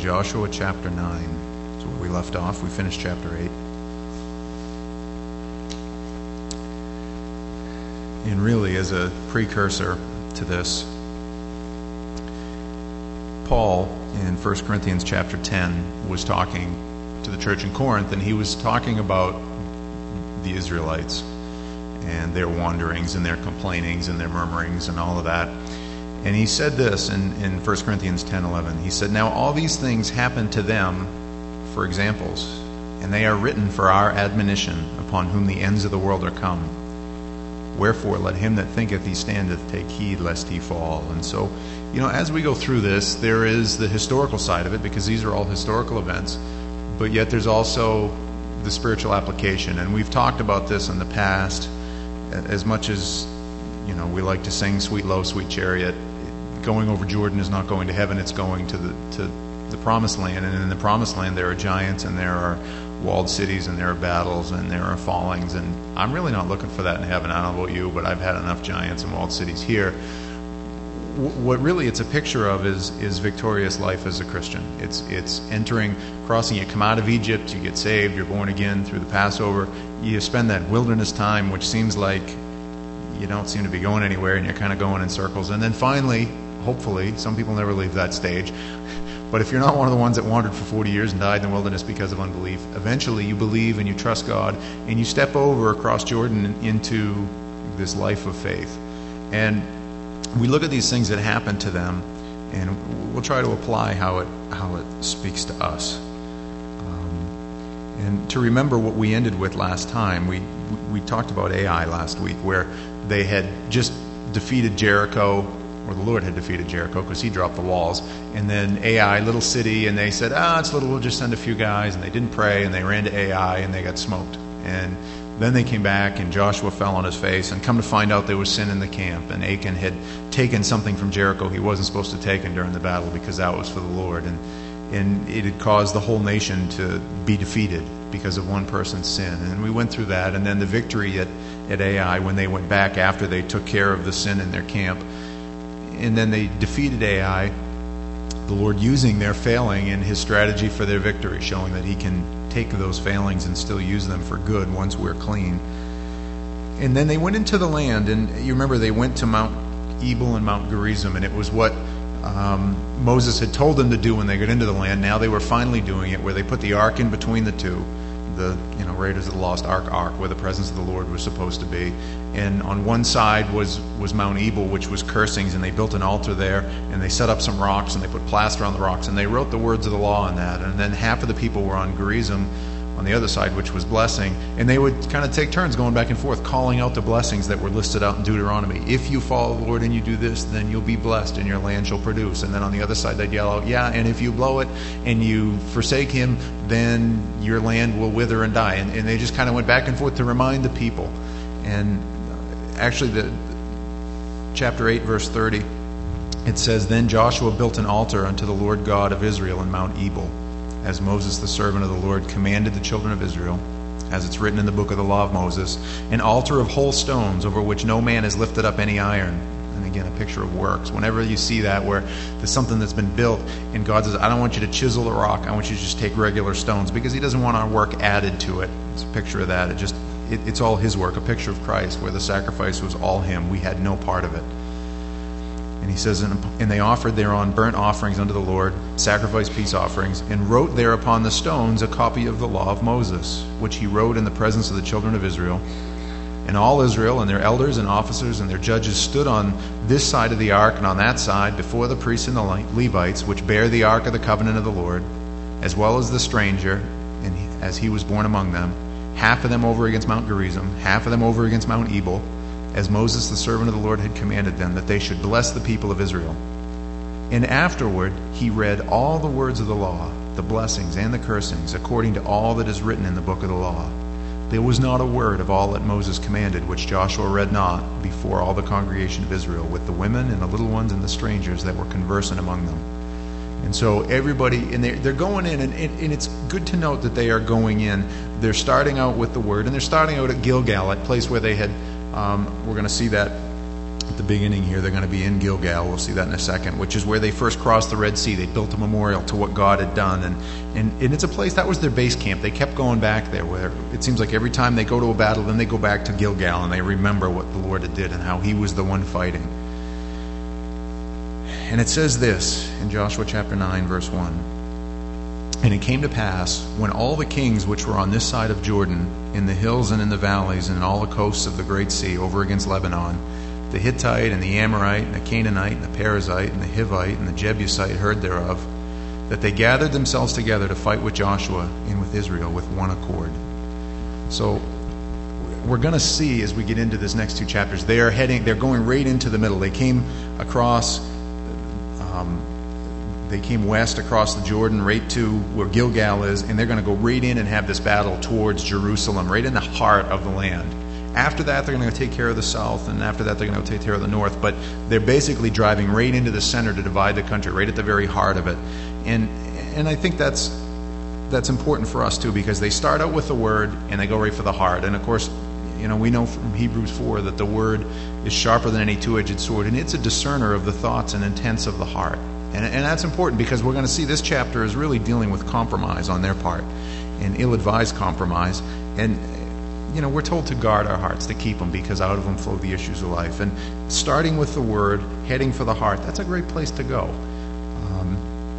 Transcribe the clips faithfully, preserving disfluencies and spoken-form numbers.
Joshua chapter nine. That's where we left off. We finished chapter eight. And really, as a precursor to this, Paul in First Corinthians chapter ten was talking to the church in Corinth, and he was talking about the Israelites and their wanderings and their complainings and their murmurings and all of that. And he said this in, in First Corinthians ten eleven. He said, "Now all these things happened to them for examples, and they are written for our admonition, upon whom the ends of the world are come. Wherefore let him that thinketh he standeth take heed lest he fall." And so, you know, as we go through this, there is the historical side of it, because these are all historical events, but yet there's also the spiritual application. And we've talked about this in the past. As much as, you know, we like to sing "Sweet Low, Sweet Chariot," going over Jordan is not going to heaven, it's going to the to the promised land. And in the promised land there are giants, and there are walled cities, and there are battles, and there are fallings. And I'm really not looking for that in heaven. I don't know about you, but I've had enough giants and walled cities here. What really it's a picture of is is victorious life as a Christian. It's it's entering, crossing. You come out of Egypt, you get saved, you're born again through the Passover. You spend that wilderness time, which seems like you don't seem to be going anywhere, and you're kind of going in circles. And then finally, hopefully, some people never leave that stage, but if you're not one of the ones that wandered for forty years and died in the wilderness because of unbelief, eventually you believe and you trust God, and you step over across Jordan into this life of faith. And we look at these things that happen to them, and we'll try to apply how it how it speaks to us. Um, and to remember what we ended with last time, we we talked about Ai last week, where they had just defeated Jericho, or the Lord had defeated Jericho because he dropped the walls. And then Ai, little city, and they said, ah, it's little, we'll just send a few guys. And they didn't pray, and they ran to Ai, and they got smoked. And then they came back, and Joshua fell on his face, and come to find out there was sin in the camp. And Achan had taken something from Jericho he wasn't supposed to take in during the battle, because that was for the Lord. And and it had caused the whole nation to be defeated because of one person's sin. And we went through that. And then the victory at, at Ai, when they went back after they took care of the sin in their camp. And then they defeated Ai, the Lord using their failing in his strategy for their victory, showing that he can take those failings and still use them for good once we're clean. And then they went into the land, and you remember they went to Mount Ebal and Mount Gerizim, and it was what um, Moses had told them to do when they got into the land. Now they were finally doing it, where they put the ark in between the two, the you know Raiders of the Lost Ark ark, where the presence of the Lord was supposed to be. And on one side was was Mount Ebal, which was cursings, and they built an altar there, and they set up some rocks, and they put plaster on the rocks, and they wrote the words of the law on that. And then half of the people were on Gerizim, on the other side, which was blessing, and they would kind of take turns going back and forth, calling out the blessings that were listed out in Deuteronomy. If you follow the Lord and you do this, then you'll be blessed, and your land shall produce. And then on the other side, they'd yell out, yeah, and if you blow it and you forsake him, then your land will wither and die. And, and they just kind of went back and forth to remind the people. And actually, the chapter eight, verse thirty, it says, "Then Joshua built an altar unto the Lord God of Israel in Mount Ebal, as Moses the servant of the Lord commanded the children of Israel, as it's written in the book of the law of Moses, an altar of whole stones, over which no man has lifted up any iron." And again, a picture of works. Whenever you see that, where there's something that's been built, and God says, I don't want you to chisel the rock, I want you to just take regular stones, because he doesn't want our work added to it. It's a picture of that. It just it, it's all his work, a picture of Christ, where the sacrifice was all him. We had no part of it. And he says, and they offered thereon burnt offerings unto the Lord, sacrificed peace offerings, and wrote there upon the stones a copy of the law of Moses, which he wrote in the presence of the children of Israel. And all Israel and their elders and officers and their judges stood on this side of the ark and on that side before the priests and the Levites, which bear the ark of the covenant of the Lord, as well as the stranger, and he, as he was born among them, half of them over against Mount Gerizim, half of them over against Mount Ebal, as Moses the servant of the Lord had commanded them, that they should bless the people of Israel. And afterward he read all the words of the law, the blessings and the cursings, according to all that is written in the book of the law. There was not a word of all that Moses commanded which Joshua read not before all the congregation of Israel, with the women and the little ones and the strangers that were conversant among them. And so everybody, and they're, they're going in, and, and it's good to note that they are going in. They're starting out with the word, and they're starting out at Gilgal, a place where they had, um, we're going to see that at the beginning here, they're going to be in Gilgal. We'll see that in a second, which is where they first crossed the Red Sea. They built a memorial to what God had done. And, and, and it's a place, that was their base camp. They kept going back there, where it seems like every time they go to a battle, then they go back to Gilgal and they remember what the Lord had did and how he was the one fighting. And it says this in Joshua chapter nine, verse one. And it came to pass, when all the kings which were on this side of Jordan, in the hills and in the valleys, and in all the coasts of the great sea, over against Lebanon, the Hittite and the Amorite and the Canaanite and the Perizzite and the Hivite and the Jebusite heard thereof, that they gathered themselves together to fight with Joshua and with Israel with one accord. So we're going to see as we get into this next two chapters, they are heading, they're going right into the middle. They came across, um, they came west across the Jordan right to where Gilgal is, and they're going to go right in and have this battle towards Jerusalem, right in the heart of the land. After that, they're going to take care of the south, and after that, they're going to take care of the north. But they're basically driving right into the center to divide the country, right at the very heart of it. And and I think that's that's important for us too, because they start out with the word and they go right for the heart. And of course, you know, we know from Hebrews four that the word is sharper than any two-edged sword, and it's a discerner of the thoughts and intents of the heart. And and that's important because we're going to see this chapter is really dealing with compromise on their part, and ill-advised compromise. And you know, we're told to guard our hearts, to keep them, because out of them flow the issues of life. And starting with the word, heading for the heart, that's a great place to go. Um,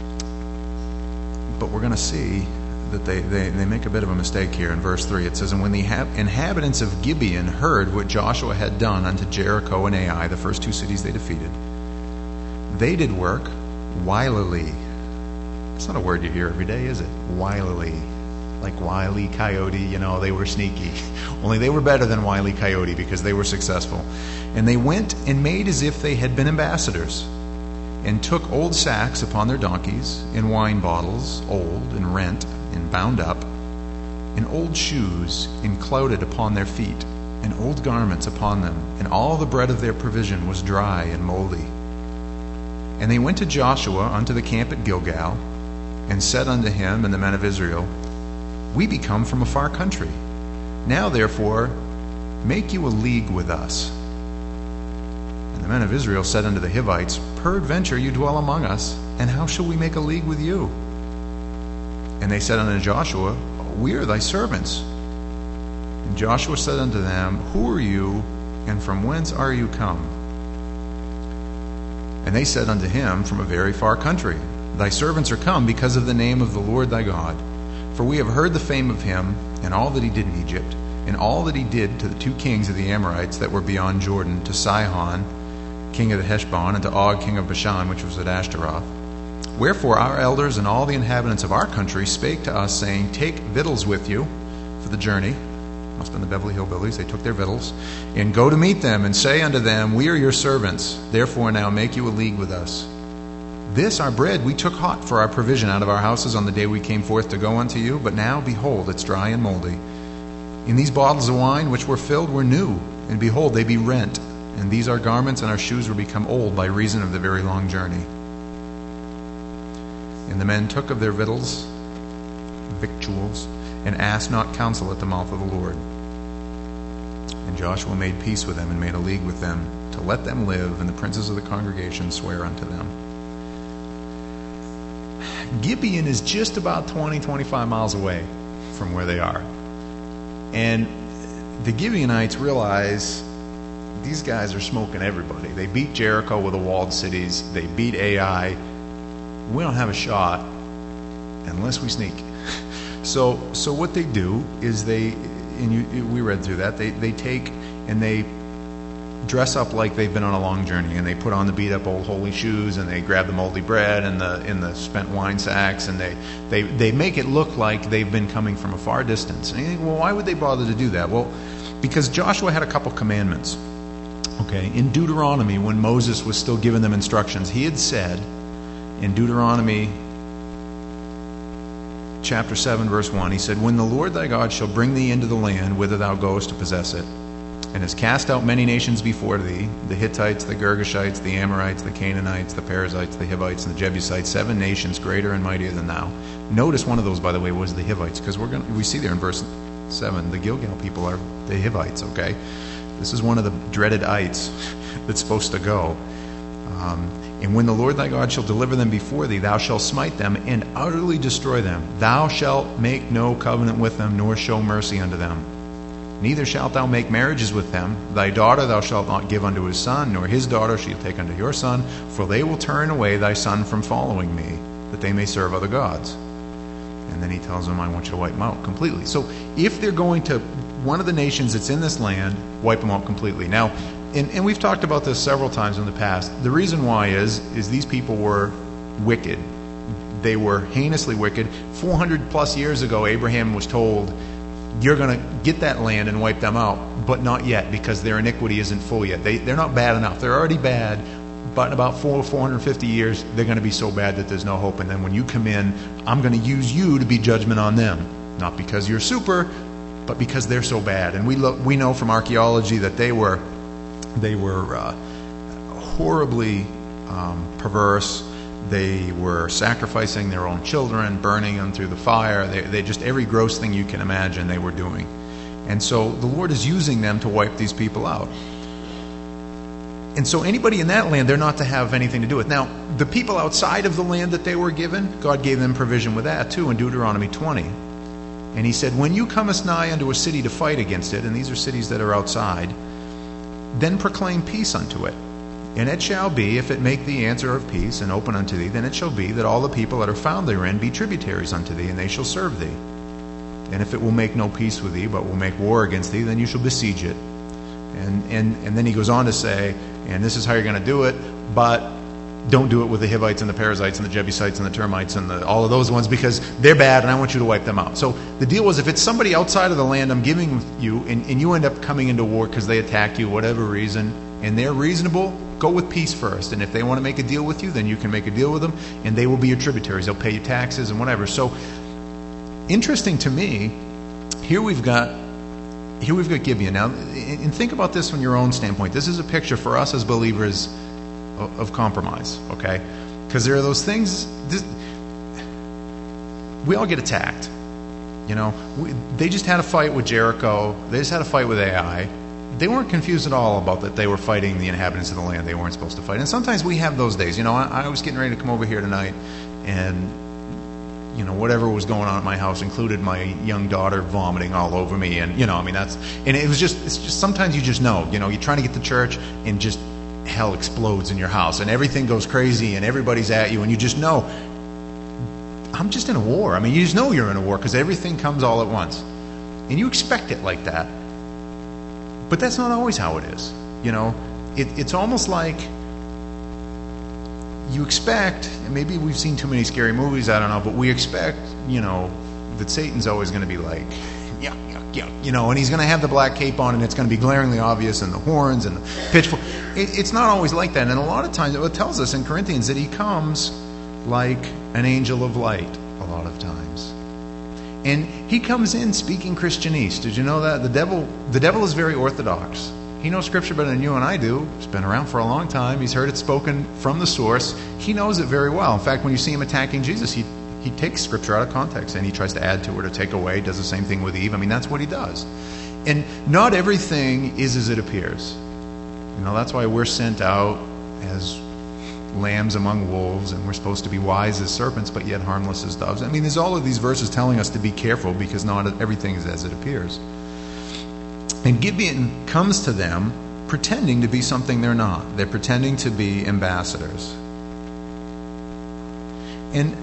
but we're going to see that they, they, they make a bit of a mistake here in verse three. It says, and when the inhabitants of Gibeon heard what Joshua had done unto Jericho and Ai, the first two cities they defeated, they did work wilily. It's not a word you hear every day, is it? Wilily. Like Wile E. Coyote, you know, they were sneaky. Only they were better than Wile E. Coyote because they were successful. And they went and made as if they had been ambassadors, and took old sacks upon their donkeys, and wine bottles, old and rent and bound up, and old shoes enclouded upon their feet, and old garments upon them, and all the bread of their provision was dry and moldy. And they went to Joshua unto the camp at Gilgal, and said unto him and the men of Israel, we be come from a far country. Now, therefore, make you a league with us. And the men of Israel said unto the Hivites, peradventure you dwell among us, and how shall we make a league with you? And they said unto Joshua, we are thy servants. And Joshua said unto them, who are you, and from whence are you come? And they said unto him, from a very far country. Thy servants are come because of the name of the Lord thy God. For we have heard the fame of him, and all that he did in Egypt, and all that he did to the two kings of the Amorites that were beyond Jordan, to Sihon, king of the Heshbon, and to Og, king of Bashan, which was at Ashtaroth. Wherefore our elders and all the inhabitants of our country spake to us, saying, take victuals with you for the journey. Must have been the Beverly Hillbillies. They took their victuals. And go to meet them, and say unto them, we are your servants. Therefore now make you a league with us. This our bread we took hot for our provision out of our houses on the day we came forth to go unto you, but now, behold, it's dry and moldy. And these bottles of wine which were filled were new, and behold, they be rent. And these our garments and our shoes were become old by reason of the very long journey. And the men took of their victuals, victuals, and asked not counsel at the mouth of the Lord. And Joshua made peace with them, and made a league with them, to let them live, and the princes of the congregation swear unto them. Gibeon is just about twenty, twenty-five miles away from where they are. And the Gibeonites realize these guys are smoking everybody. They beat Jericho with the walled cities. They beat Ai. We don't have a shot unless we sneak. So so what they do is they, and you, we read through that, they, they take and they dress up like they've been on a long journey, and they put on the beat up old holy shoes, and they grab the moldy bread and the in the spent wine sacks, and they, they, they make it look like they've been coming from a far distance. And you think, well, why would they bother to do that? Well, because Joshua had a couple commandments. Okay, in Deuteronomy, when Moses was still giving them instructions, he had said in Deuteronomy chapter seven, verse one, he said, when the Lord thy God shall bring thee into the land whither thou goest to possess it, and has cast out many nations before thee, the Hittites, the Girgashites, the Amorites, the Canaanites, the Perizzites, the Hivites, and the Jebusites, seven nations greater and mightier than thou. Notice one of those, by the way, was the Hivites, because we're going we see there in verse seven, the Gilgal people are the Hivites, okay? This is one of the dreaded ites that's supposed to go. Um, and when the Lord thy God shall deliver them before thee, thou shalt smite them and utterly destroy them. Thou shalt make no covenant with them, nor show mercy unto them. Neither shalt thou make marriages with them. Thy daughter thou shalt not give unto his son, nor his daughter shalt take unto your son, for they will turn away thy son from following me, that they may serve other gods. And then he tells them, I want you to wipe them out completely. So if they're going to one of the nations that's in this land, wipe them out completely. Now, and, and we've talked about this several times in the past. The reason why is, is these people were wicked. They were heinously wicked. four hundred plus years ago, Abraham was told, you're going to get that land and wipe them out, but not yet, because their iniquity isn't full yet. They, they're not bad enough. They're already bad, but in about four, four hundred fifty years, they're going to be so bad that there's no hope. And then when you come in, I'm going to use you to be judgment on them. Not because you're super, but because they're so bad. And we look, we know from archaeology that they were they were uh, horribly um, perverse. They were sacrificing their own children, burning them through the fire. They, they just, every gross thing you can imagine they were doing. And so the Lord is using them to wipe these people out. And so anybody in that land, they're not to have anything to do with. Now, the people outside of the land that they were given, God gave them provision with that too in Deuteronomy twenty. And he said, when you comest nigh unto a city to fight against it, and these are cities that are outside, then proclaim peace unto it. And it shall be, if it make thee answer of peace and open unto thee, then it shall be that all the people that are found therein be tributaries unto thee, and they shall serve thee. And if it will make no peace with thee, but will make war against thee, then you shall besiege it. And and and then he goes on to say, and this is how you're going to do it, but don't do it with the Hivites and the Perizzites and the Jebusites and the termites and the, all of those ones, because they're bad and I want you to wipe them out. So the deal was, if it's somebody outside of the land I'm giving you, and, and you end up coming into war because they attack you, whatever reason, and they're reasonable, go with peace first. And if they want to make a deal with you, then you can make a deal with them, and they will be your tributaries. They'll pay you taxes and whatever. So interesting to me, here we've got here we've got Gibeon. Now, and think about this from your own standpoint. This is a picture for us as believers of, of compromise, okay? Because there are those things, this, we all get attacked. You know, we, they just had a fight with Jericho. They just had a fight with Ai. They weren't confused at all about that they were fighting the inhabitants of the land they weren't supposed to fight. And sometimes we have those days. You know, I, I was getting ready to come over here tonight, and you know, whatever was going on at my house included my young daughter vomiting all over me, and you know, I mean, that's, and it was just, it's just sometimes you just know, you know, you're trying to get to church and just hell explodes in your house and everything goes crazy and everybody's at you, and you just know, I'm just in a war. I mean, you just know you're in a war because everything comes all at once, and you expect it like that. But that's not always how it is. You know, it, it's almost like you expect, and maybe we've seen too many scary movies, I don't know, but we expect, you know, that Satan's always going to be like, yeah, yeah, yeah, you know, and he's going to have the black cape on, and it's going to be glaringly obvious, and the horns and the pitchfork. It, it's not always like that. And a lot of times it tells us in Corinthians that he comes like an angel of light a lot of times. And he comes in speaking Christianese. Did you know that? The devil, the devil is very orthodox. He knows Scripture better than you and I do. He's been around for a long time. He's heard it spoken from the source. He knows it very well. In fact, when you see him attacking Jesus, he he takes Scripture out of context and he tries to add to it or take away. Does the same thing with Eve. I mean, that's what he does. And not everything is as it appears. You know, that's why we're sent out as lambs among wolves, and we're supposed to be wise as serpents, but yet harmless as doves. I mean, there's all of these verses telling us to be careful, because not everything is as it appears. And Gibeon comes to them pretending to be something they're not. They're pretending to be ambassadors. And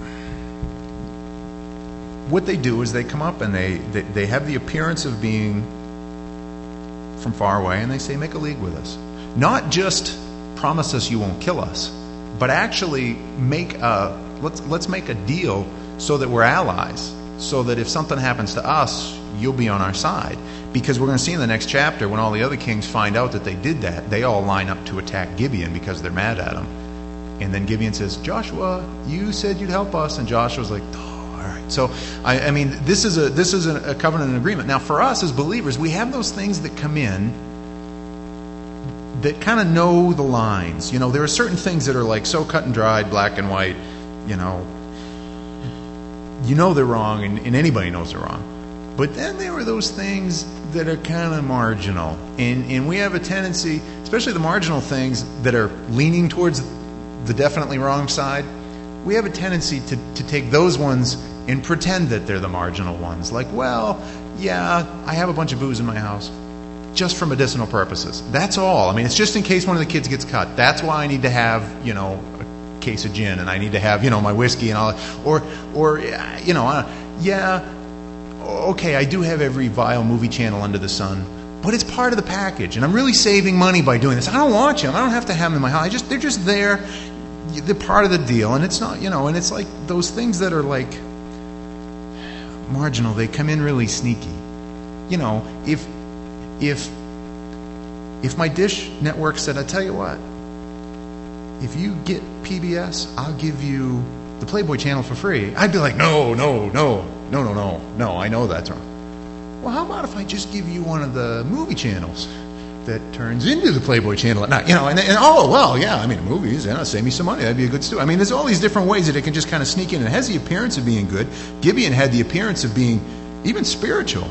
what they do is they come up and they, they, they have the appearance of being from far away, and they say, make a league with us. Not just promise us you won't kill us, but actually make a, let's, let's make a deal so that we're allies, so that if something happens to us, you'll be on our side. Because we're going to see in the next chapter, when all the other kings find out that they did that, they all line up to attack Gibeon because they're mad at him. And then Gibeon says, Joshua, you said you'd help us. And Joshua's like, oh, all right. So, I, I mean, this is a this is a, a covenant and agreement. Now, for us as believers, we have those things that come in that kind of know the lines. You know, there are certain things that are like so cut and dried, black and white, you know. You know they're wrong, and, and anybody knows they're wrong. But then there were those things that are kind of marginal. And, and we have a tendency, especially the marginal things that are leaning towards the definitely wrong side, we have a tendency to, to take those ones and pretend that they're the marginal ones. Like, well, yeah, I have a bunch of booze in my house just for medicinal purposes. That's all. I mean, it's just in case one of the kids gets cut. That's why I need to have, you know, a case of gin, and I need to have, you know, my whiskey and all that. Or, or you know, uh, yeah, okay, I do have every vile movie channel under the sun, but it's part of the package, and I'm really saving money by doing this. I don't watch them. I don't have to have them in my house. I just, they're just there. They're part of the deal, and it's not, you know, and it's like those things that are like marginal. They come in really sneaky. You know, if if if my Dish network said, I tell you what, if you get P B S, I'll give you the Playboy channel for free, I'd be like, no, no, no, no, no, no, no, I know that's wrong. Well, how about if I just give you one of the movie channels that turns into the Playboy channel at night? You know, and, and oh, well, yeah, I mean, movies, yeah, save me some money, that'd be a good stew. I mean, there's all these different ways that it can just kind of sneak in. It has the appearance of being good. Gibeon had the appearance of being even spiritual.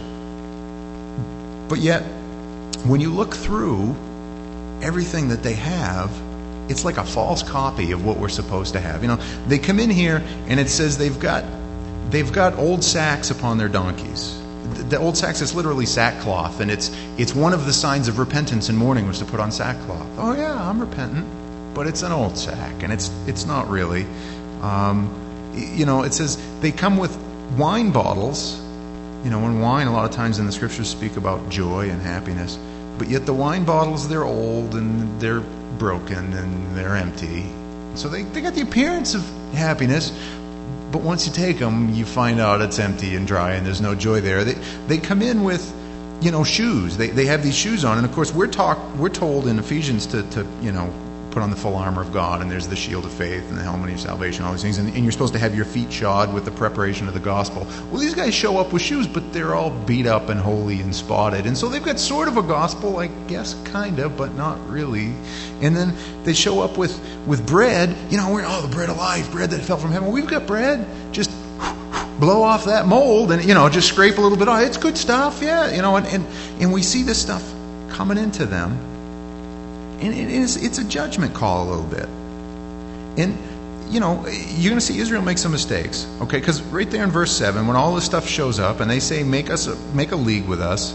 But yet, when you look through everything that they have, it's like a false copy of what we're supposed to have. You know, they come in here and it says they've got they've got old sacks upon their donkeys. The, the old sacks is literally sackcloth, and it's it's one of the signs of repentance and mourning was to put on sackcloth. Oh yeah, I'm repentant, but it's an old sack, and it's it's not really. Um, you know, it says they come with wine bottles. You know, when wine, a lot of times in the scriptures speak about joy and happiness, but yet the wine bottles, they're old and they're broken and they're empty. So they, they got the appearance of happiness, but once you take them, you find out it's empty and dry and there's no joy there. They they come in with, you know, shoes. They they have these shoes on, and of course we're talk we're told in Ephesians to, to you know, put on the full armor of God, and there's the shield of faith and the helmet of salvation, all these things, and, and you're supposed to have your feet shod with the preparation of the gospel. Well, these guys show up with shoes, but they're all beat up and holy and spotted, and so they've got sort of a gospel, I guess, kind of, but not really. And then they show up with, with bread. You know, we're, oh, the bread of life, bread that fell from heaven. Well, we've got bread. Just blow off that mold and, you know, just scrape a little bit off. It's good stuff, yeah. You know, and, and, and we see this stuff coming into them. And it is, it's a judgment call a little bit. And, you know, you're going to see Israel make some mistakes, okay? Because right there in verse seven, when all this stuff shows up and they say, make us a, make a league with us,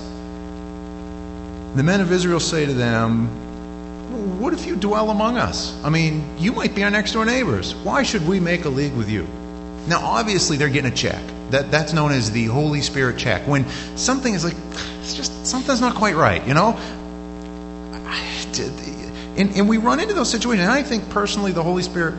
the men of Israel say to them, what if you dwell among us? I mean, you might be our next door neighbors. Why should we make a league with you? Now, obviously, they're getting a check. That, that's known as the Holy Spirit check. When something is like, it's just, something's not quite right, you know? And, and we run into those situations. And I think personally the Holy Spirit,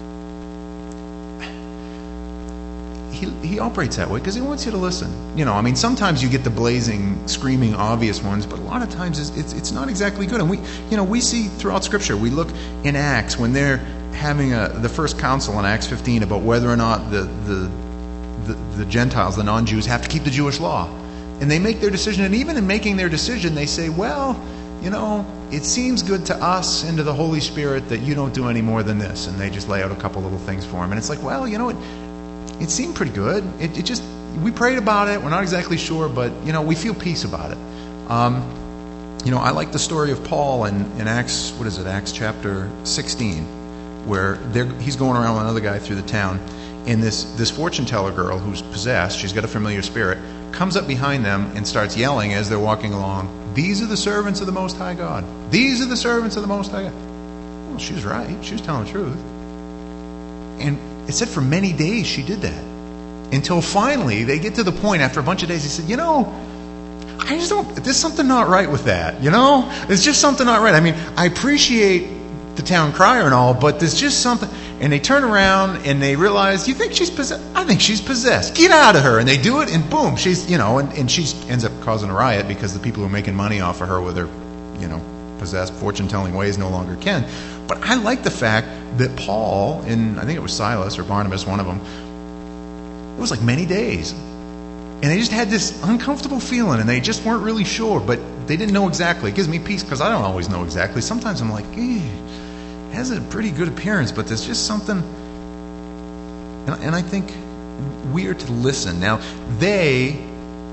he, he operates that way because he wants you to listen. You know, I mean, sometimes you get the blazing, screaming, obvious ones, but a lot of times it's, it's, it's not exactly good. And we, you know, we see throughout Scripture, we look in Acts when they're having a, the first council in Acts fifteen about whether or not the, the, the, the Gentiles, the non-Jews, have to keep the Jewish law. And they make their decision, and even in making their decision, they say, well, you know, it seems good to us and to the Holy Spirit that you don't do any more than this. And they just lay out a couple little things for him. And it's like, well, you know, it, it seemed pretty good. It, it just, we prayed about it. We're not exactly sure, but, you know, we feel peace about it. Um, you know, I like the story of Paul in, in Acts, what is it, Acts chapter sixteen, where he's going around with another guy through the town. And this, this fortune teller girl who's possessed, she's got a familiar spirit, comes up behind them and starts yelling as they're walking along, these are the servants of the Most High God. These are the servants of the Most High God. Well, she was right. She was telling the truth. And it said for many days she did that. Until finally they get to the point after a bunch of days, he said, you know, I just don't, there's something not right with that. You know, there's just something not right. I mean, I appreciate the town crier and all, but there's just something. And they turn around and they realize, you think she's possessed? I think she's possessed. Get out of her. And they do it, and boom, she's, you know, and, and she ends up causing a riot because the people who are making money off of her with her, you know, possessed fortune-telling ways no longer can. But I like the fact that Paul, and I think it was Silas or Barnabas, one of them, it was like many days. And they just had this uncomfortable feeling, and they just weren't really sure, but they didn't know exactly. It gives me peace because I don't always know exactly. Sometimes I'm like, eh. Has a pretty good appearance, but there's just something, and, and I think we are to listen. Now, they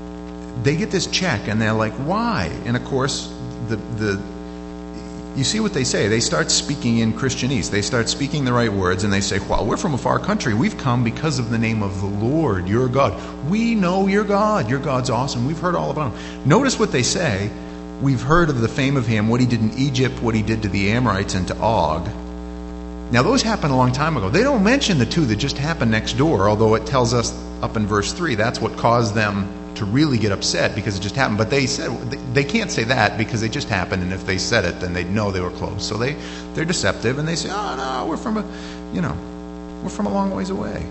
they get this check, and they're like, why? And of course, the the you see what they say. They start speaking in Christianese. They start speaking the right words, and they say, well, we're from a far country. We've come because of the name of the Lord, your God. We know your God. Your God's awesome. We've heard all about him. Notice what they say. We've heard of the fame of him, what he did in Egypt, what he did to the Amorites and to Og. Now, those happened a long time ago. They don't mention the two that just happened next door, although it tells us up in verse three that's what caused them to really get upset, because it just happened. But they said they can't say that because they just happened, and if they said it, then they'd know they were close. So they they're deceptive, and they say, "Oh no, we're from a, you know, we're from a long ways away."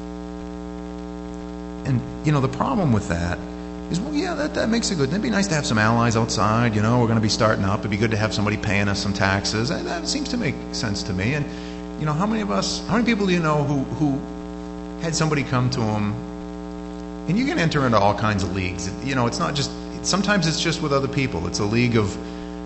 And you know the problem with that is, well, yeah, that that makes it good. It'd be nice to have some allies outside. You know, we're going to be starting up. It'd be good to have somebody paying us some taxes. And that seems to make sense to me. And you know, how many of us, how many people do you know who who had somebody come to them? And you can enter into all kinds of leagues. You know, it's not just, sometimes it's just with other people. It's a league of,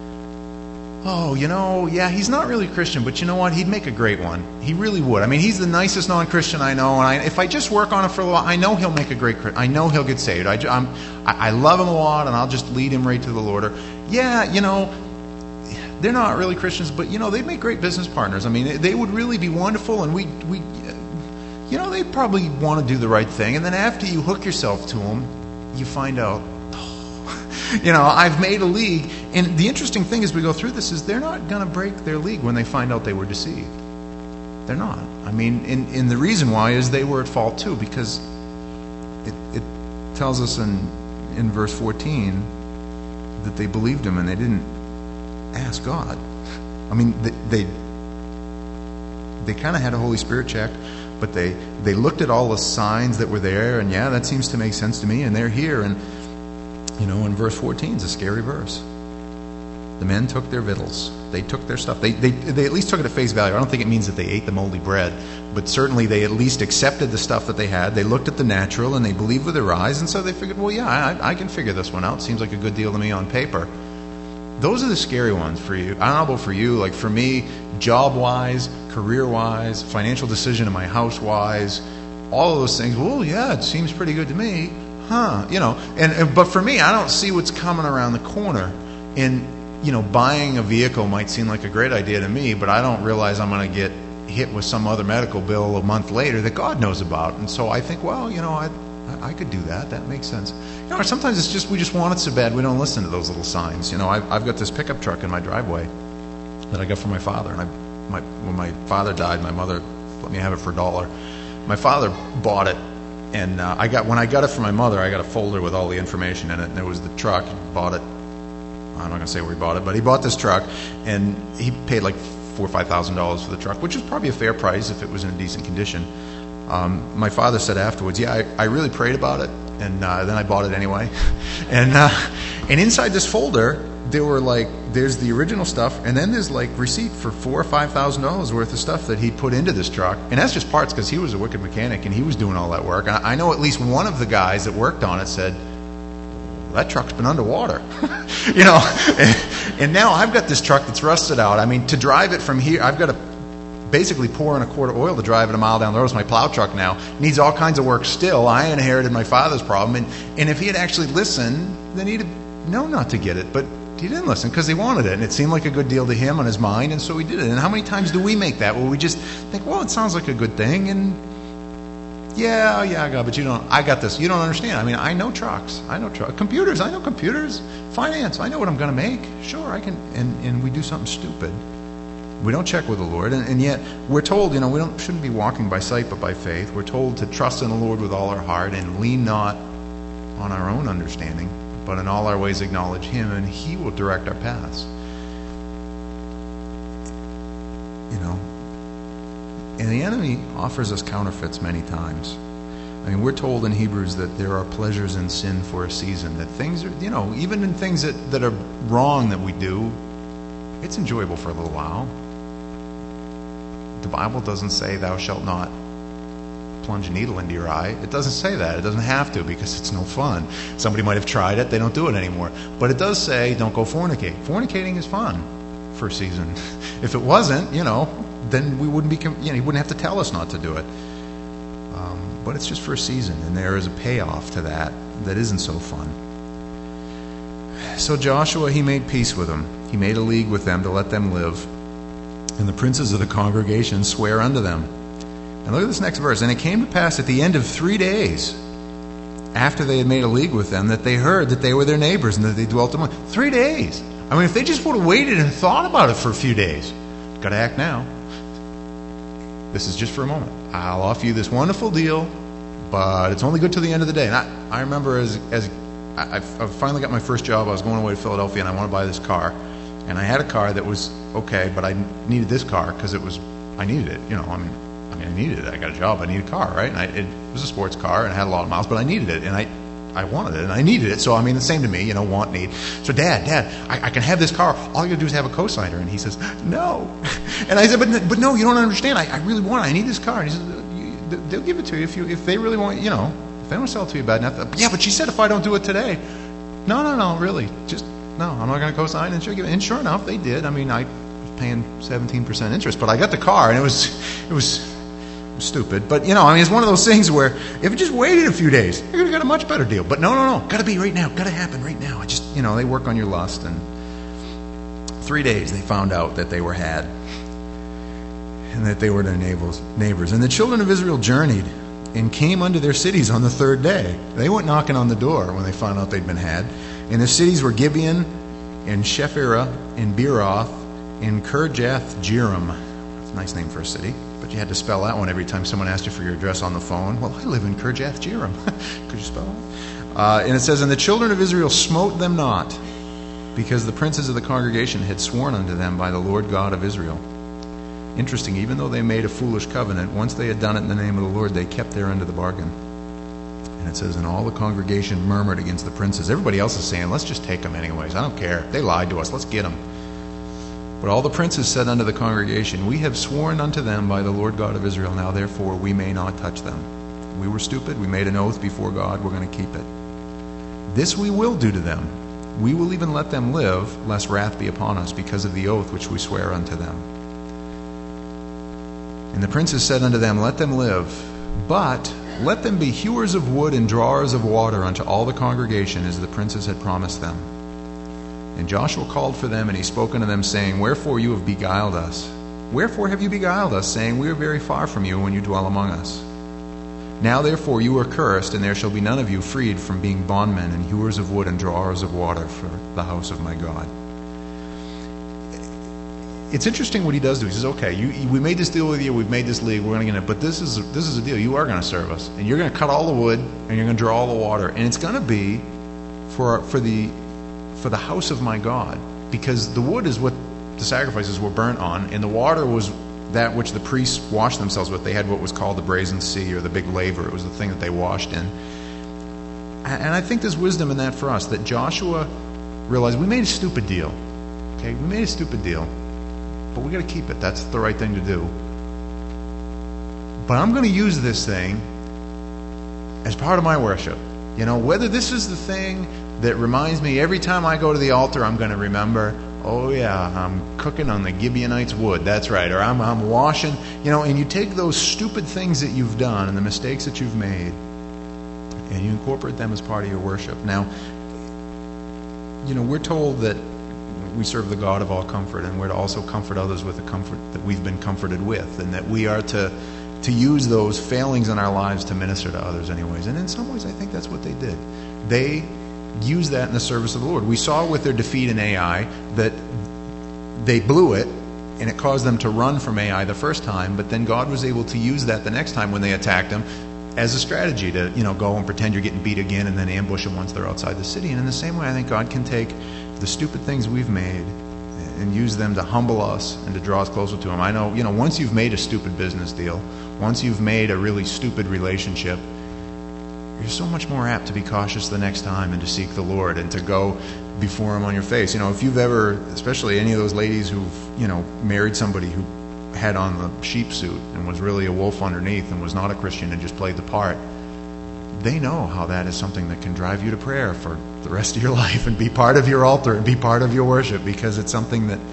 oh, you know, yeah, he's not really Christian, but you know what? He'd make a great one. He really would. I mean, he's the nicest non-Christian I know, and I, if I just work on it for a little while, I know he'll make a great Christian. I know he'll get saved. I, I'm, I love him a lot, and I'll just lead him right to the Lord. Or, yeah, you know, they're not really Christians, but, you know, they'd make great business partners. I mean, they would really be wonderful, and we we. You know, they probably want to do the right thing. And then after you hook yourself to them, you find out, oh, you know, I've made a league. And the interesting thing as we go through this is they're not going to break their league when they find out they were deceived. They're not. I mean, and, and the reason why is they were at fault too, because it, it tells us in, in verse fourteen that they believed him and they didn't ask God. I mean, they they, they kind of had a Holy Spirit check. But they, they looked at all the signs that were there, and yeah, that seems to make sense to me, and they're here. And, you know, in verse fourteen is a scary verse. The men took their victuals. They took their stuff. They, they, they at least took it at face value. I don't think it means that they ate the moldy bread, but certainly they at least accepted the stuff that they had. They looked at the natural, and they believed with their eyes, and so they figured, well, yeah, I, I can figure this one out. Seems like a good deal to me on paper. Those are the scary ones for you. I don't know about for you. Like for me, job-wise, career-wise, financial decision in my house-wise, all of those things. Well, yeah, it seems pretty good to me, huh? You know. And, and but for me, I don't see what's coming around the corner. And you know, buying a vehicle might seem like a great idea to me, but I don't realize I'm going to get hit with some other medical bill a month later that God knows about. And so I think, well, you know, I I could do that. That makes sense. You know, sometimes it's just we just want it so bad we don't listen to those little signs. You know, I've, I've got this pickup truck in my driveway that I got from my father, and I, my when my father died, my mother let me have it for a dollar. My father bought it, and uh, I got when I got it from my mother, I got a folder with all the information in it, and there was the truck. He bought it. I'm not going to say where he bought it, but he bought this truck, and he paid like four or five thousand dollars for the truck, which was probably a fair price if it was in a decent condition. Um, my father said afterwards, yeah, I, I really prayed about it, and uh, then I bought it anyway. and uh, and inside this folder, there were like, there's the original stuff, and then there's like receipt for four or five thousand dollars worth of stuff that he put into this truck, and that's just parts because he was a wicked mechanic and he was doing all that work. And I know at least one of the guys that worked on it said, that truck's been underwater, you know. And, and now I've got this truck that's rusted out. I mean, to drive it from here, I've got to basically pour in a quart of oil to drive it a mile down the road. It's my plow truck now. It needs all kinds of work still. I inherited my father's problem. And, and if he had actually listened, then he'd have known not to get it. But he didn't listen because he wanted it. And it seemed like a good deal to him on his mind. And so he did it. And how many times do we make that? Where we just think, well, it sounds like a good thing. And yeah, yeah, God, but you don't, I got this. You don't understand. I mean, I know trucks. I know trucks. Computers. I know computers. Finance. I know what I'm going to make. Sure, I can. And, and we do something stupid. We don't check with the Lord, and, and yet we're told, you know, we don't shouldn't be walking by sight but by faith. We're told to trust in the Lord with all our heart and lean not on our own understanding, but in all our ways acknowledge Him, and He will direct our paths. You know, and the enemy offers us counterfeits many times. I mean, we're told in Hebrews that there are pleasures in sin for a season, that things are, you know, even in things that, that are wrong that we do, it's enjoyable for a little while. The Bible doesn't say thou shalt not plunge a needle into your eye. It doesn't say that. It doesn't have to because it's no fun. Somebody might have tried it. They don't do it anymore. But it does say don't go fornicate. Fornicating is fun for a season. If it wasn't, you know, then we wouldn't be, you know, he wouldn't have to tell us not to do it. Um, but it's just for a season, and there is a payoff to that that isn't so fun. So Joshua, he made peace with them. He made a league with them to let them live. And the princes of the congregation swear unto them. And look at this next verse. And it came to pass at the end of three days, after they had made a league with them, that they heard that they were their neighbors and that they dwelt among them. Three days. I mean, if they just would have waited and thought about it for a few days. Got to act now. This is just for a moment. I'll offer you this wonderful deal, but it's only good till the end of the day. And I, I remember as as I, I finally got my first job, I was going away to Philadelphia, and I wanted to buy this car. And I had a car that was okay, but I needed this car because it was, I needed it. You know, I mean, I mean, I needed it. I got a job. I needed a car, right? And I, it was a sports car, and it had a lot of miles, but I needed it, and I, I wanted it, and I needed it. So, I mean, the same to me, you know, want, need. So, Dad, Dad, I, I can have this car. All you got to do is have a cosigner. And he says, no. And I said, but but no, you don't understand. I, I really want it. I need this car. And he says, they'll give it to you if you if they really want, you know, if they don't sell it to you bad enough. Yeah, but she said if I don't do it today. No, no, no, really. Just, no, I'm not going to co-sign. And she'll give it. And sure enough, they did. I mean, I was paying seventeen percent interest, but I got the car, and it was, it was, it was stupid. But, you know, I mean, it's one of those things where if it just waited a few days, you're going to get a much better deal. But no, no, no. Got to be right now. Got to happen right now. I just, you know, they work on your lust. And three days they found out that they were had and that they were their neighbors. neighbors. And the children of Israel journeyed and came unto their cities on the third day. They went knocking on the door when they found out they'd been had. And the cities were Gibeon and Shephirah and Beeroth and Kirjath-jearim. That's a nice name for a city, but you had to spell that one every time someone asked you for your address on the phone. Well, I live in Kirjath-jearim. Could you spell it? Uh, and it says, and the children of Israel smote them not, because the princes of the congregation had sworn unto them by the Lord God of Israel. Interesting, even though they made a foolish covenant, once they had done it in the name of the Lord, they kept their end of the bargain. And it says, and all the congregation murmured against the princes. Everybody else is saying, let's just take them anyways. I don't care. They lied to us. Let's get them. But all the princes said unto the congregation, we have sworn unto them by the Lord God of Israel. Now therefore we may not touch them. We were stupid. We made an oath before God. We're going to keep it. This we will do to them. We will even let them live, lest wrath be upon us, because of the oath which we swear unto them. And the princes said unto them, let them live, but let them be hewers of wood and drawers of water unto all the congregation, as the princes had promised them. And Joshua called for them, and he spoke unto them, saying, wherefore you have beguiled us? Wherefore have you beguiled us, saying, we are very far from you when you dwell among us? Now therefore you are cursed, and there shall be none of you freed from being bondmen and hewers of wood and drawers of water for the house of my God. It's interesting what he does do. He says, okay, you, we made this deal with you, we've made this league, we're going to get it, but this is this is a deal. You are going to serve us, and you're going to cut all the wood, and you're going to draw all the water, and it's going to be for for the for the house of my God, because the wood is what the sacrifices were burnt on, and the water was that which the priests washed themselves with. They had what was called the brazen sea, or the big laver. It was the thing that they washed in. And I think there's wisdom in that for us, that Joshua realized we made a stupid deal. Okay, we made a stupid deal. But we got to keep it. That's the right thing to do. But I'm going to use this thing as part of my worship. You know, whether this is the thing that reminds me every time I go to the altar, I'm going to remember, oh yeah, I'm cooking on the Gibeonites' wood. That's right. Or I'm, I'm washing. You know, and you take those stupid things that you've done and the mistakes that you've made, and you incorporate them as part of your worship. Now, you know, we're told that we serve the God of all comfort, and we're to also comfort others with the comfort that we've been comforted with, and that we are to to use those failings in our lives to minister to others anyways. And in some ways, I think that's what they did. They used that in the service of the Lord. We saw with their defeat in Ai that they blew it, and it caused them to run from Ai the first time, but then God was able to use that the next time when they attacked them as a strategy to, you know, go and pretend you're getting beat again and then ambush them once they're outside the city. And in the same way, I think God can take the stupid things we've made and use them to humble us and to draw us closer to Him. I know, you know, once you've made a stupid business deal, once you've made a really stupid relationship, you're so much more apt to be cautious the next time and to seek the Lord and to go before Him on your face. You know, if you've ever, especially any of those ladies who've, you know, married somebody who had on the sheep suit and was really a wolf underneath and was not a Christian and just played the part, they know how that is something that can drive you to prayer for the rest of your life and be part of your altar and be part of your worship, because it's something that,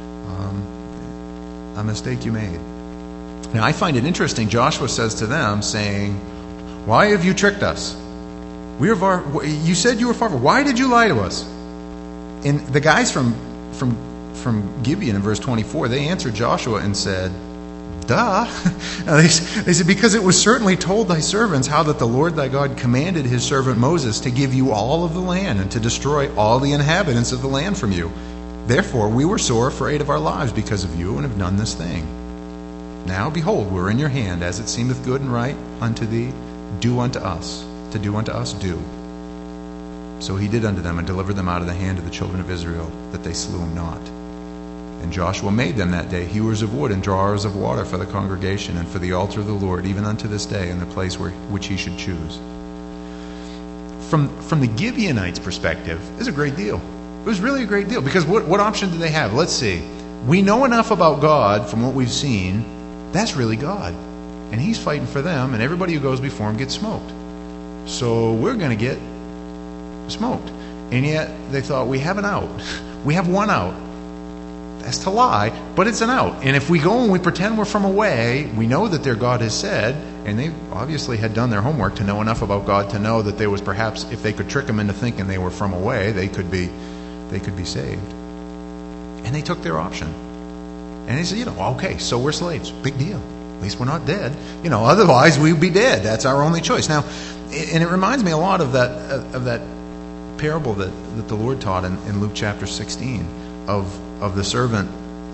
um, a mistake you made. Now, I find it interesting. Joshua says to them, saying, why have you tricked us? We are far, you said you were far. Why did you lie to us? And the guys from from from Gibeon in verse twenty-four, they answered Joshua and said, duh. Now they, they said, because it was certainly told thy servants how that the Lord thy God commanded his servant Moses to give you all of the land and to destroy all the inhabitants of the land from you. Therefore we were sore afraid of our lives because of you and have done this thing. Now behold, we're in your hand, as it seemeth good and right unto thee. Do unto us. To do unto us, do. So he did unto them and delivered them out of the hand of the children of Israel, that they slew him not. And Joshua made them that day hewers of wood and drawers of water for the congregation and for the altar of the Lord, even unto this day, in the place where which he should choose. From from the Gibeonites' perspective, it's a great deal. It was really a great deal, because what, what option did they have? Let's see. We know enough about God from what we've seen. That's really God. And he's fighting for them, and everybody who goes before him gets smoked. So we're going to get smoked. And yet they thought, we have an out. We have one out. That's to lie, but it's an out. And if we go and we pretend we're from away, we know that their God has said, and they obviously had done their homework to know enough about God to know that there was perhaps, if they could trick them into thinking they were from away, they could be they could be saved. And they took their option. And they said, you know, okay, so we're slaves. Big deal. At least we're not dead. You know, otherwise we'd be dead. That's our only choice. Now, and it reminds me a lot of that of that parable that, that the Lord taught in, in Luke chapter sixteen of of the servant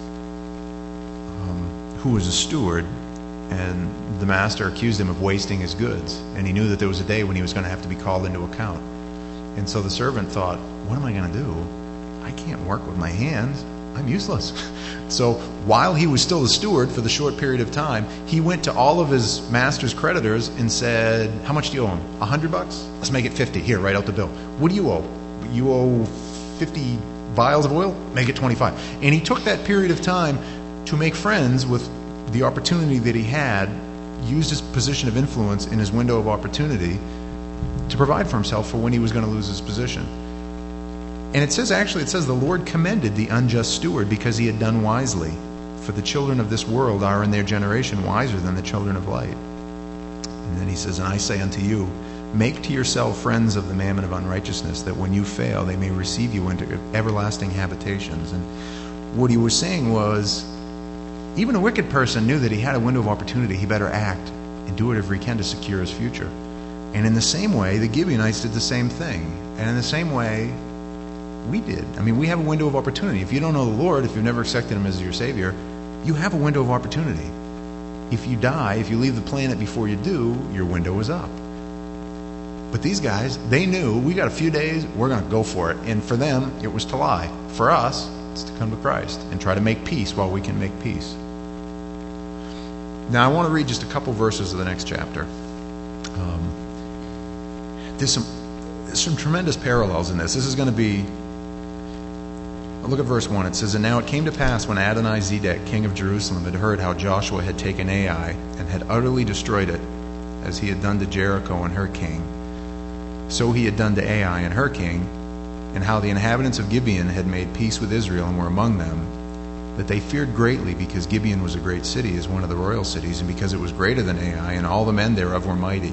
um, who was a steward, and the master accused him of wasting his goods, and he knew that there was a day when he was going to have to be called into account. And so the servant thought, what am I going to do? I can't work with my hands. I'm useless. So while he was still a steward for the short period of time, he went to all of his master's creditors and said, how much do you owe him? A hundred bucks? Let's make it fifty. Here, write out the bill. What do you owe? You owe fifty vials of oil? Make it twenty-five. And he took that period of time to make friends with the opportunity that he had, used his position of influence in his window of opportunity to provide for himself for when he was going to lose his position. And it says, actually, it says the Lord commended the unjust steward because he had done wisely. For the children of this world are in their generation wiser than the children of light. And then he says, and I say unto you, make to yourself friends of the mammon of unrighteousness, that when you fail, they may receive you into everlasting habitations. And what he was saying was, even a wicked person knew that he had a window of opportunity. He better act and do whatever he can to secure his future. And in the same way, the Gibeonites did the same thing. And in the same way, we did. I mean, we have a window of opportunity. If you don't know the Lord, if you've never accepted him as your Savior, you have a window of opportunity. If you die, if you leave the planet before you do, your window is up. But these guys, they knew, we got a few days, we're going to go for it. And for them, it was to lie. For us, it's to come to Christ and try to make peace while we can make peace. Now, I want to read just a couple verses of the next chapter. Um, there's some, there's some tremendous parallels in this. This is going to be... Look at verse one. It says, and now it came to pass when Adonizedek, king of Jerusalem, had heard how Joshua had taken Ai and had utterly destroyed it, as he had done to Jericho and her king, so he had done to Ai and her king, and how the inhabitants of Gibeon had made peace with Israel and were among them, that they feared greatly, because Gibeon was a great city, as one of the royal cities, and because it was greater than Ai, and all the men thereof were mighty.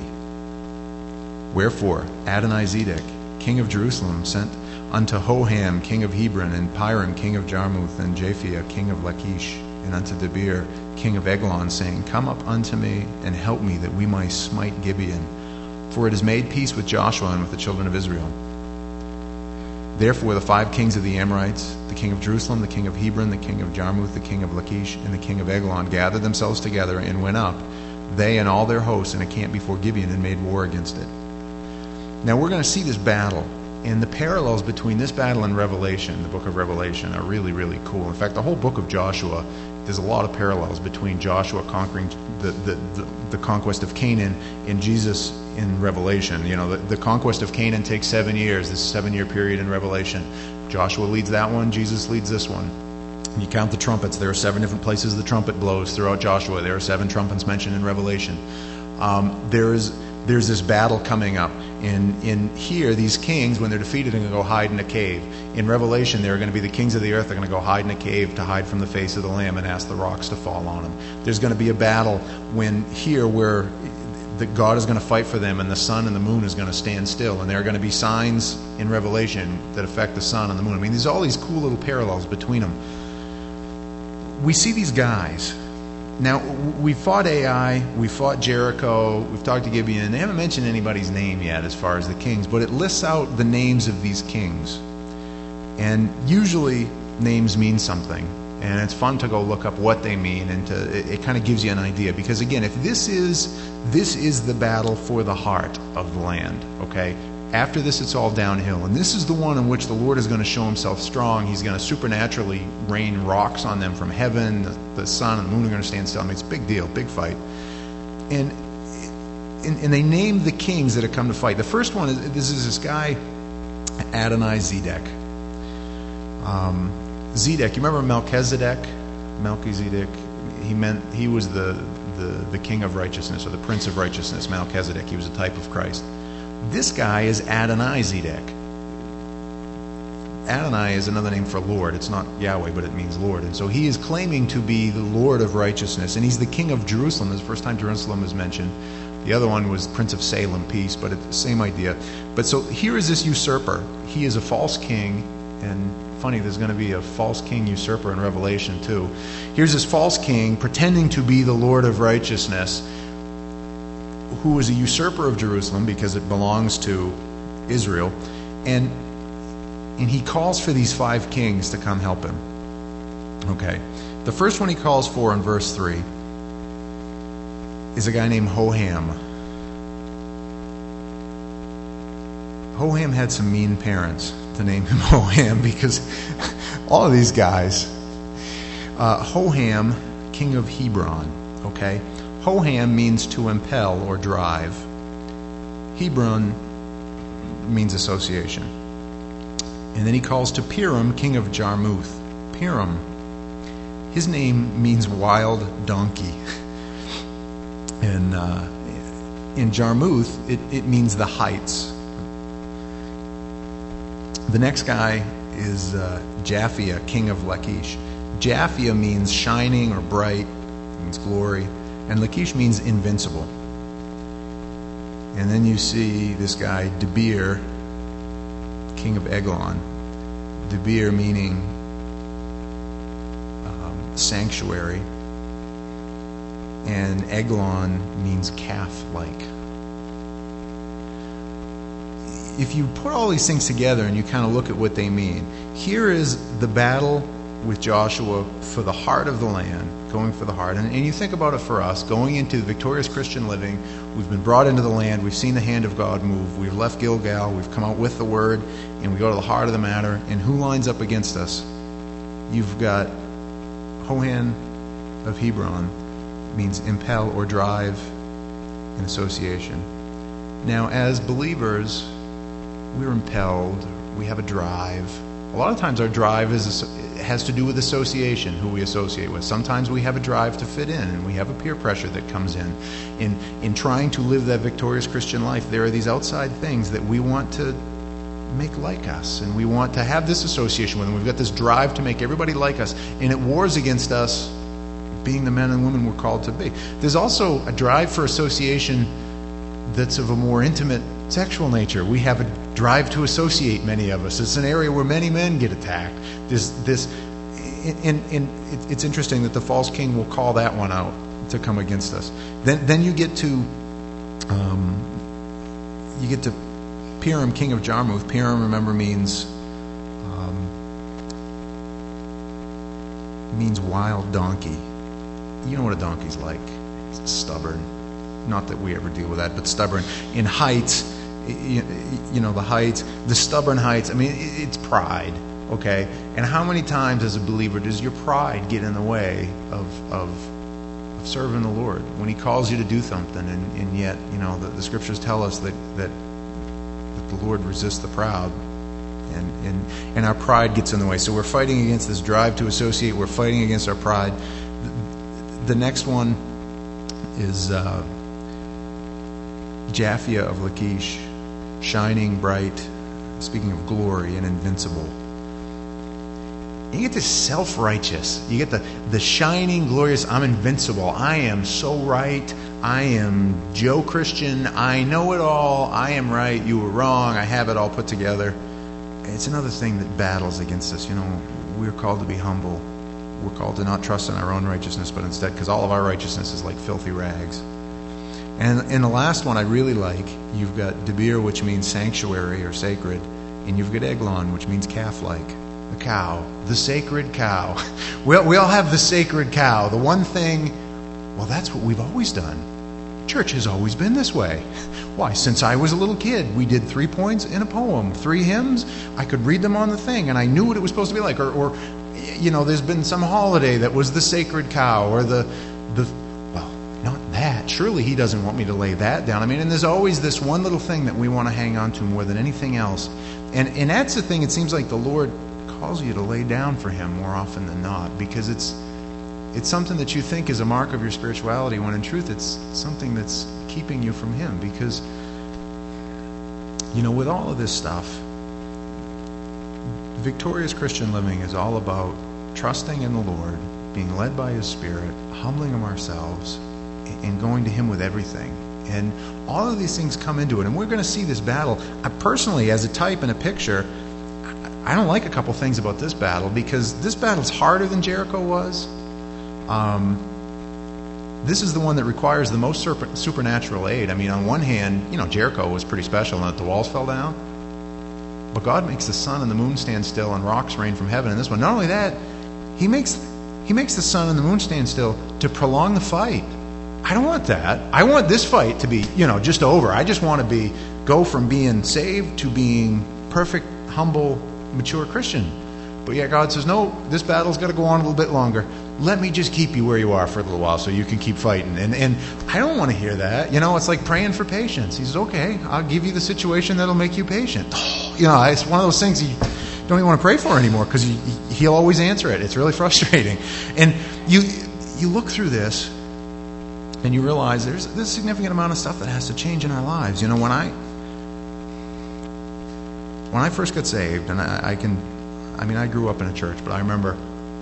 Wherefore Adonizedek, king of Jerusalem, sent unto Hoham, king of Hebron, and Piram, king of Jarmuth, and Japhia, king of Lachish, and unto Debir, king of Eglon, saying, come up unto me, and help me, that we might smite Gibeon. For it is made peace with Joshua and with the children of Israel. Therefore the five kings of the Amorites, the king of Jerusalem, the king of Hebron, the king of Jarmuth, the king of Lachish, and the king of Eglon, gathered themselves together and went up, they and all their hosts, and encamped before Gibeon, and made war against it. Now we're going to see this battle. And the parallels between this battle and Revelation, the book of Revelation, are really, really cool. In fact, the whole book of Joshua, there's a lot of parallels between Joshua conquering the, the, the, the conquest of Canaan and Jesus in Revelation. You know, the, the conquest of Canaan takes seven years, this seven-year period in Revelation. Joshua leads that one, Jesus leads this one. You count the trumpets, there are seven different places the trumpet blows throughout Joshua. There are seven trumpets mentioned in Revelation. Um, there is... There's this battle coming up. In, in here, these kings, when they're defeated, are going to go hide in a cave. In Revelation, they're going to be the kings of the earth. They're going to go hide in a cave to hide from the face of the Lamb and ask the rocks to fall on them. There's going to be a battle when here, where that God is going to fight for them, and the sun and the moon is going to stand still, and there are going to be signs in Revelation that affect the sun and the moon. I mean, there's all these cool little parallels between them. We see these guys. Now, we fought Ai, we fought Jericho, we've talked to Gibeon. They haven't mentioned anybody's name yet as far as the kings, but it lists out the names of these kings. And usually names mean something. And it's fun to go look up what they mean, and to, it, it kind of gives you an idea. Because again, if this is this is the battle for the heart of the land, okay? After this, it's all downhill. And this is the one in which the Lord is going to show himself strong. He's going to supernaturally rain rocks on them from heaven. The, the sun and the moon are going to stand still. I mean, it's a big deal, big fight. And, and, and they named the kings that have come to fight. The first one, is this is this guy, Adonai-Zedek. Um... Zedek, you remember Melchizedek? Melchizedek, he meant he was the, the, the king of righteousness, or the prince of righteousness. Melchizedek, he was a type of Christ. This guy is Adonai-Zedek. Adonai is another name for Lord. It's not Yahweh, but it means Lord. And so he is claiming to be the Lord of righteousness, and he's the king of Jerusalem. This is the first time Jerusalem is mentioned. The other one was Prince of Salem, peace, but it's the same idea. But so here is this usurper. He is a false king, and funny, there's going to be a false king usurper in Revelation too. Here's this false king pretending to be the Lord of righteousness, who is a usurper of Jerusalem because it belongs to Israel, and and he calls for these five kings to come help him. Okay, the first one he calls for in verse three is a guy named Hoham. Hoham had some mean parents to name him Hoham, because all of these guys, uh, Hoham, king of Hebron, okay? Hoham means to impel or drive. Hebron means association. And then he calls to Piram, king of Jarmuth. Piram, his name means wild donkey. And uh, in Jarmuth, it, it means the heights. The next guy is uh, Japhia, king of Lachish. Japhia means shining or bright, means glory, and Lachish means invincible. And then you see this guy, Debir, king of Eglon. Debir meaning um, sanctuary, and Eglon means calf-like. If you put all these things together and you kind of look at what they mean, here is the battle with Joshua for the heart of the land, going for the heart. And, and you think about it for us, going into victorious Christian living, we've been brought into the land, we've seen the hand of God move, we've left Gilgal, we've come out with the word, and we go to the heart of the matter. And who lines up against us? You've got Hoham of Hebron, means impel or drive in association. Now, as believers, we're impelled, we have a drive. A lot of times our drive is has to do with association, who we associate with. Sometimes we have a drive to fit in, and we have a peer pressure that comes in. In, in trying to live that victorious Christian life, there are these outside things that we want to make like us, and we want to have this association with them. We've got this drive to make everybody like us, and it wars against us being the men and women we're called to be. There's also a drive for association that's of a more intimate sexual nature. We have a drive to associate, many of us. It's an area where many men get attacked. This, this, and, and it's interesting that the false king will call that one out to come against us. Then, then you get to, um, you get to Piram, king of Jarmuth. Piram, remember, means um, means wild donkey. You know what a donkey's like. It's stubborn. Not that we ever deal with that, but stubborn. In heights, you, you know, the heights, the stubborn heights, I mean, it's pride, okay? And how many times as a believer does your pride get in the way of of, of serving the Lord when He calls you to do something, and, and yet, you know, the, the Scriptures tell us that, that, that the Lord resists the proud, and, and, and our pride gets in the way. So we're fighting against this drive to associate. We're fighting against our pride. The, the next one is uh, Japhia of Lachish, shining bright, speaking of glory and invincible. And you get this self-righteous. You get the, the shining, glorious, I'm invincible. I am so right. I am Joe Christian. I know it all. I am right. You were wrong. I have it all put together. It's another thing that battles against us. You know, we're called to be humble. We're called to not trust in our own righteousness, but instead, because all of our righteousness is like filthy rags. And in the last one I really like, you've got Debir, which means sanctuary or sacred, and you've got Eglon, which means calf-like, the cow, the sacred cow. We we all have the sacred cow, the one thing, well, that's what we've always done. Church has always been this way. Why? Since I was a little kid, we did three points in a poem, three hymns. I could read them on the thing, and I knew what it was supposed to be like. Or, or you know, there's been some holiday that was the sacred cow, or the the well, not that. Surely he doesn't want me to lay that down. I mean, and there's always this one little thing that we want to hang on to more than anything else. And and that's the thing. It seems like the Lord calls you to lay down for him more often than not, because it's it's something that you think is a mark of your spirituality, when in truth it's something that's keeping you from him. Because, you know, with all of this stuff, victorious Christian living is all about trusting in the Lord, being led by his Spirit, humbling him ourselves, and going to him with everything. And all of these things come into it. And we're going to see this battle. I personally, as a type and a picture, I don't like a couple things about this battle, because this battle's harder than Jericho was. Um, this is the one that requires the most super, supernatural aid. I mean, on one hand, you know, Jericho was pretty special in that the walls fell down. But God makes the sun and the moon stand still and rocks rain from heaven in this one. Not only that, he makes he makes the sun and the moon stand still to prolong the fight. I don't want that. I want this fight to be, you know, just over. I just want to be go from being saved to being perfect, humble, mature Christian. But yeah, God says, no, this battle's got to go on a little bit longer. Let me just keep you where you are for a little while so you can keep fighting. And and I don't want to hear that. You know, it's like praying for patience. He says, okay, I'll give you the situation that'll make you patient. Oh, you know, it's one of those things you don't even want to pray for anymore, because he'll always answer it. It's really frustrating. And you you look through this and you realize there's, there's a significant amount of stuff that has to change in our lives. You know, when I when I first got saved, and I, I can, I mean, I grew up in a church, but I remember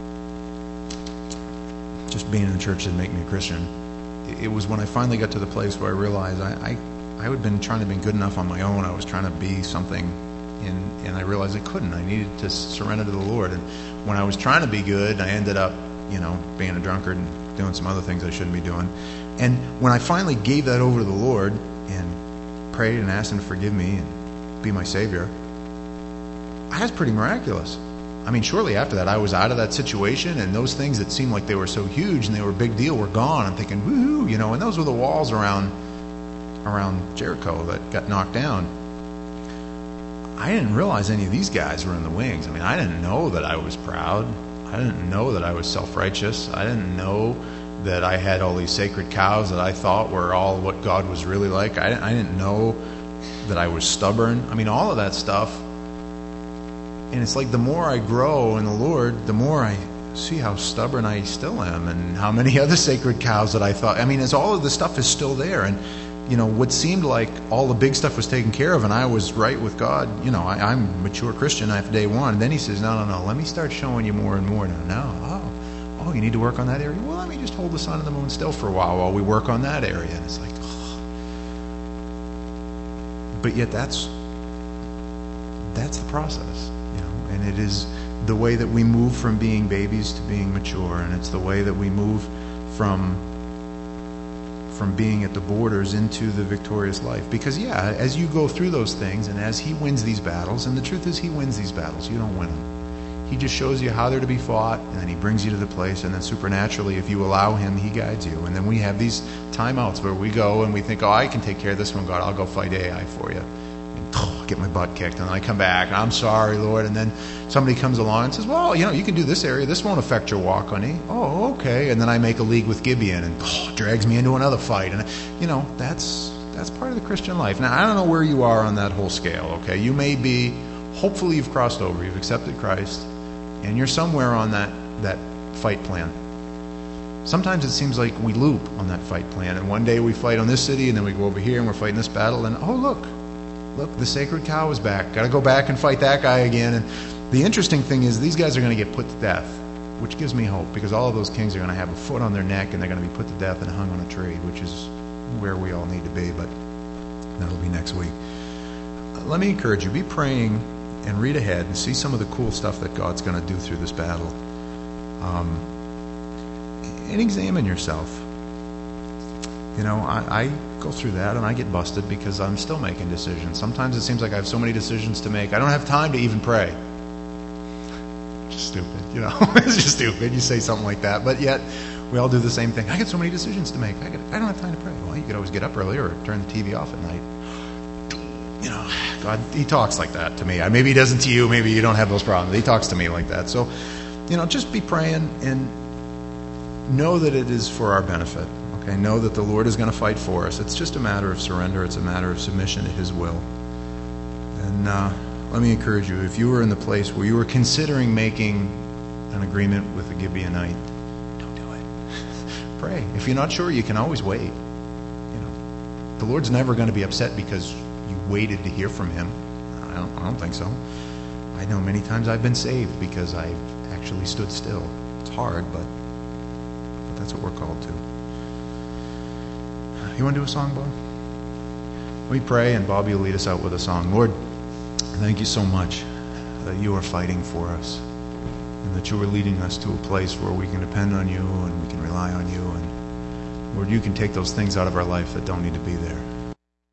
just being in the church didn't make me a Christian. It was when I finally got to the place where I realized I, I, I had been trying to be good enough on my own. I was trying to be something, and, and I realized I couldn't. I needed to surrender to the Lord. And when I was trying to be good, I ended up, you know, being a drunkard and doing some other things I shouldn't be doing. And when I finally gave that over to the Lord and prayed and asked him to forgive me and be my Savior, that's pretty miraculous. I mean, shortly after that, I was out of that situation, and those things that seemed like they were so huge and they were a big deal were gone. I'm thinking, woohoo, you know, and those were the walls around around Jericho that got knocked down. I didn't realize any of these guys were in the wings. I mean, I didn't know that I was proud. I didn't know that I was self-righteous. I didn't know that I had all these sacred cows that I thought were all what God was really like. I didn't, I didn't know that I was stubborn. I mean, all of that stuff. And it's like the more I grow in the Lord, the more I see how stubborn I still am, and how many other sacred cows that I thought. I mean, as all of the stuff is still there. And, you know, what seemed like all the big stuff was taken care of and I was right with God, you know, I, I'm a mature Christian after day one. And then he says, no, no, no, let me start showing you more and more now. Now, oh, oh, you need to work on that area? Well, let me just hold the sun and the moon still for a while while we work on that area. And it's like, oh. But yet that's that's the process. And it is the way that we move from being babies to being mature, and it's the way that we move from from being at the borders into the victorious life. Because yeah, as you go through those things, and as he wins these battles, and the truth is he wins these battles, you don't win them. He just shows you how they're to be fought, and then he brings you to the place, and then supernaturally, if you allow him, he guides you. And then we have these timeouts where we go and we think, oh, I can take care of this one, God, I'll go fight A I for you. Get my butt kicked, and then I come back and I'm sorry, Lord, and then somebody comes along and says, well, you know, you can do this area, this won't affect your walk, honey. Oh, okay. And then I make a league with Gibeon, and oh, drags me into another fight. And you know, that's that's part of the Christian life. Now, I don't know where you are on that whole scale, okay? You may be, hopefully you've crossed over, you've accepted Christ, and you're somewhere on that that fight plan. Sometimes it seems like we loop on that fight plan, and one day we fight on this city, and then we go over here and we're fighting this battle, and oh, look Look, the sacred cow is back. Got to go back and fight that guy again. And The interesting thing is these guys are going to get put to death, which gives me hope, because all of those kings are going to have a foot on their neck and they're going to be put to death and hung on a tree, which is where we all need to be, but that'll be next week. Let me encourage you, be praying and read ahead and see some of the cool stuff that God's going to do through this battle. Um, and examine yourself. You know, I, I go through that and I get busted because I'm still making decisions. Sometimes it seems like I have so many decisions to make, I don't have time to even pray. Just stupid, you know. It's just stupid. You say something like that, but yet we all do the same thing. I got so many decisions to make. I, got, I don't have time to pray. Well, you could always get up earlier or turn the T V off at night. You know, God, He talks like that to me. Maybe He doesn't to you. Maybe you don't have those problems. He talks to me like that. So, you know, just be praying and know that it is for our benefit. Okay, know that the Lord is going to fight for us. It's just a matter of surrender. It's a matter of submission to His will. And uh, let me encourage you, if you were in the place where you were considering making an agreement with the Gibeonite, don't do it. Pray. If you're not sure, you can always wait. You know, the Lord's never going to be upset because you waited to hear from Him. I don't, I don't think so. I know many times I've been saved because I've actually stood still. It's hard, but, but that's what we're called to. You want to do a song, Bob? Let me pray, and Bobby will lead us out with a song. Lord, thank you so much that you are fighting for us and that you are leading us to a place where we can depend on you and we can rely on you. And Lord, you can take those things out of our life that don't need to be there.